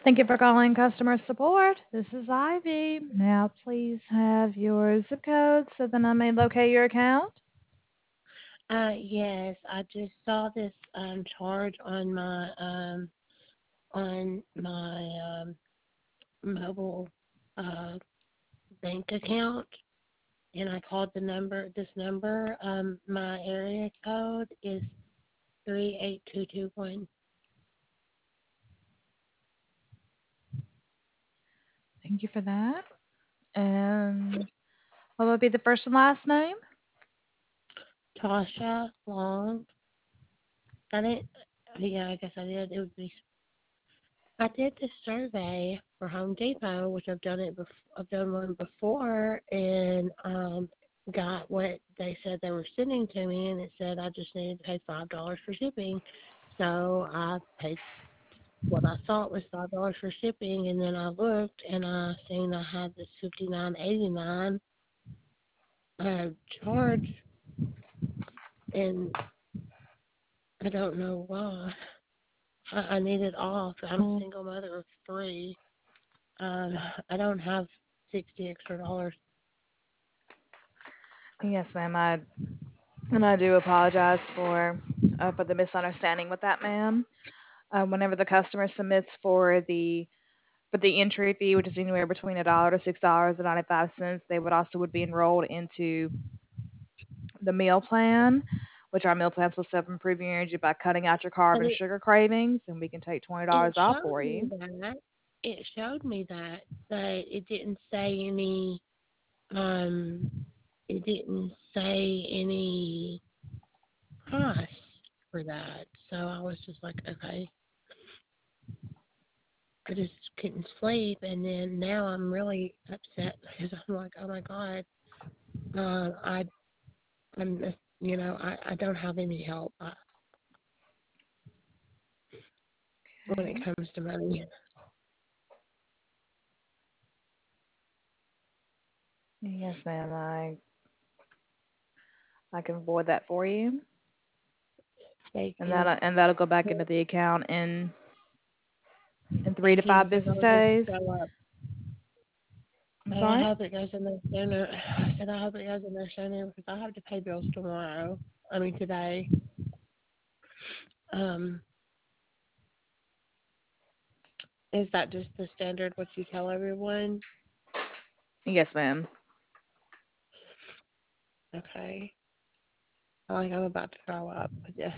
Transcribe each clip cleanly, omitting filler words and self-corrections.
Thank you for calling customer support. This is Ivy. Now, please have your zip code so then I may locate your account. Yes, I just saw this charge on my mobile uh bank account, and I called this number. My area code is 38221. Thank you for that. And what would be the first and last name? Tasha Long. I didn't. Yeah, I guess I did. It would be. I did this survey for Home Depot, which I've done one before, and got what they said they were sending to me, and it said I just needed to pay $5 for shipping. So I paid what I thought was $5 for shipping, and then I looked and I seen I had this 59.89 charge, and I don't know why. I need it off. I'm a single mother of three. Um, I don't have $60 extra. Yes, ma'am. I do apologize for the misunderstanding with that, ma'am. Whenever the customer submits for the entry fee, which is anywhere between $1 to $6.95, they would be enrolled into the meal plan, which our meal plans will self improve your energy by cutting out your carb But and sugar cravings, and we can take $20 it off showed for me you. that. It showed me that, but it didn't say any. Um, it didn't say any price for that. So I was just like, okay. I just couldn't sleep, and then now I'm really upset because I'm like, oh my god, I I don't have any help when it Okay. comes to money. Yes, ma'am. I can avoid that for you, Thank and you. that'll go back into the account in three to Thank you five because I business would just days. show up. I'm And I sorry. hope it goes in there sooner. I said I hope it goes in there sooner because I have to pay bills tomorrow. I mean today. Um, is that just the standard what you tell everyone? Yes, ma'am. Okay. I like I'm about to throw up, but yes.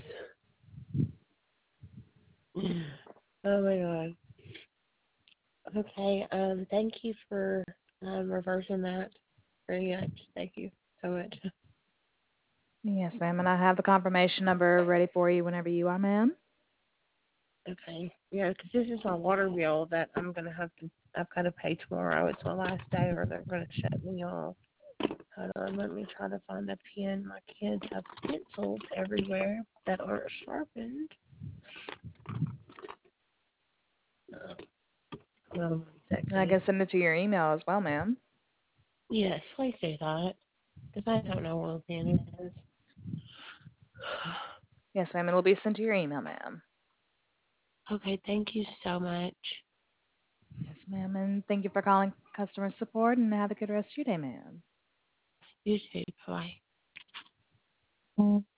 Oh my god. Okay. Thank you for reversing that very much. Thank you so much. Yes, ma'am. And I have the confirmation number ready for you whenever you are, ma'am. Okay. Yeah, because this is my water bill that I've got to pay tomorrow. It's my last day or they're going to shut me off. Hold on, let me try to find a pen. My kids have pencils everywhere that aren't sharpened. Hold on 1 second. And I can send it to your email as well, ma'am. Yes, please do that. Because I don't know where the pen is. Yes, ma'am. It'll be sent to your email, ma'am. Okay, thank you so much. Yes, ma'am. And thank you for calling customer support, and have a good rest of your day, ma'am. You too. Bye.